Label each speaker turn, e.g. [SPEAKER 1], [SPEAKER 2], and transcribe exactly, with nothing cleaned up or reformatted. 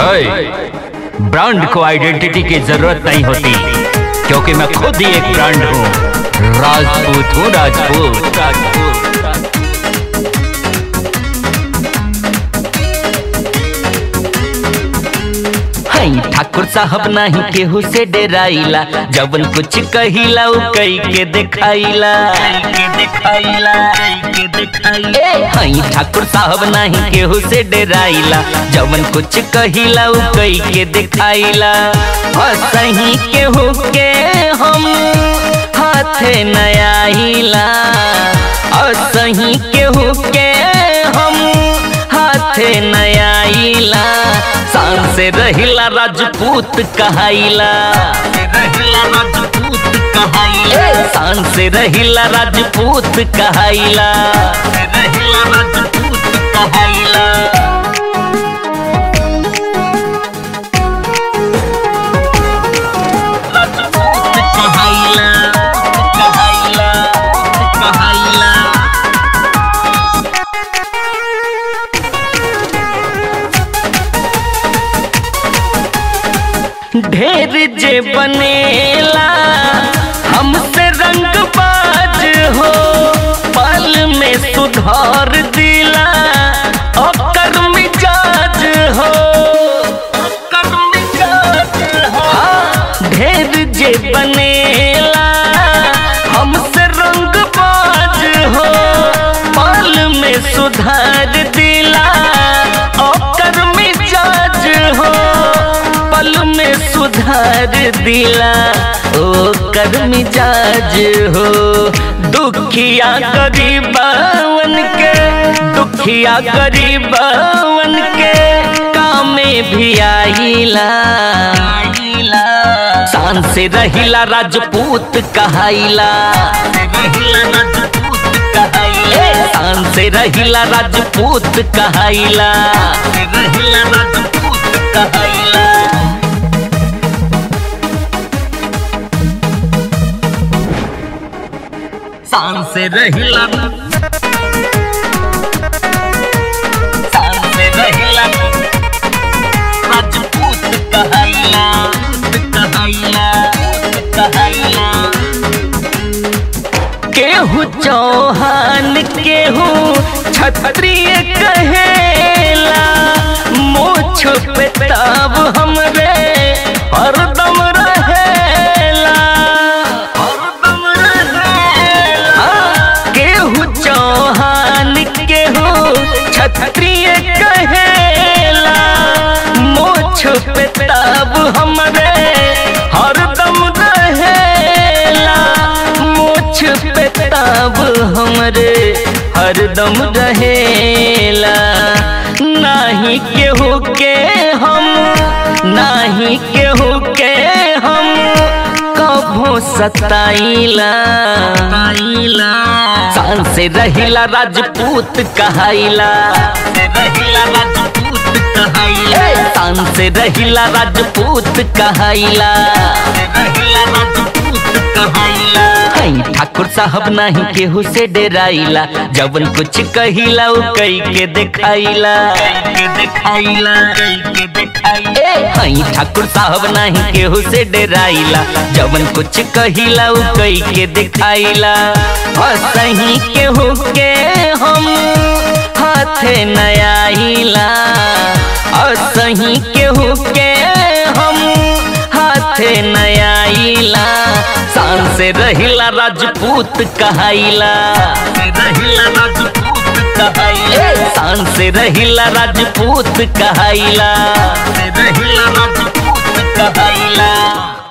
[SPEAKER 1] Brand को identity की जरूरत नहीं होती, क्योंकि मैं खुद ही एक ब्रांड हूँ। राजपूत हूँ, राजपूत राजपूत ठाकुर साहब नहीं केहू से डेराइला, जवन कुछ कहिला उ कई के दिखाइला ठाकुर साहब नहीं केहू से डेराइला, जवन कुछ कहिला उ कई के दिखाइला। सही केहू के हम हाथे नयाइला, और सही केहू के हम हाथे नयाइला। शान से रहिला राजपूत कहाइला, शान से रहिला राजपूत कहाइला, राजपूत कहाइला। ढेर जे बनेला हमसे रंगबाज हो, पल में सुधार दिला ओकर मिजाज हो, ओकर मिजाज हो। हाँ, ढेर जे बनेला हमसे रंगबाज हो, पल में सुधार दिला ओकर मिजाज हो, पल में सुधार दिला ओ कर मिजाज हो। दुखिया गरीबवन के, दुखिया गरीबवन के कामे भी आइला। शान से रहिला राजपूत कहाइला, शान से रहिला राजपूत कहाइला, राजपूत कहाइला। शान से रहिला, शान से रहिला राजपूत कहाइला, कहाइला, कहाइला। केहू चौहान केहू क्षत्रिय कहेला, मोछ पे ताब हमरे हरदम रहेला, हरदम रहेला। केहू चौहान केहू क्षत्रिय कहेला, मोछ पे ताब हमरे हरदम रहेला, मोछ पे ताब हमरे हरदम रहेला। नाही केहू के हम, नाही केहू के हम कभू सताइला। शान से रहिला राजपूत कहाइला, शान से रहिला राजपूत कहाइला, ठाकुर साहब नहीं केहू से डेराइला, जवन कुछ कहिला उ कई के दिखाइला, ठाकुर साहब नहीं केहू से डेराइला, जवन कुछ कहिला उ कई के दिखाइला। और सही केहू के हम हाथे नयाइला, और सही केहू के हम हाथे नयाइला। शान से रहिला राजपूत कहाइला, शान से रहिला राजपूत कहाइला, राजपूत कहाइला।